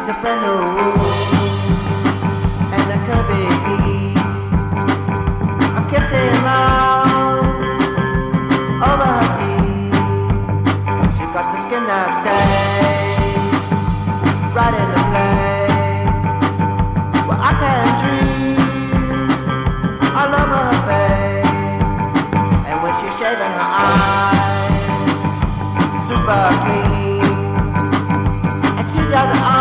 a brand new and a curvy feet. I'm kissing long over her teeth. She got the skin that stays right in the place where I can dream all over her face. And when she's shaving her eyes super clean, and she doesn't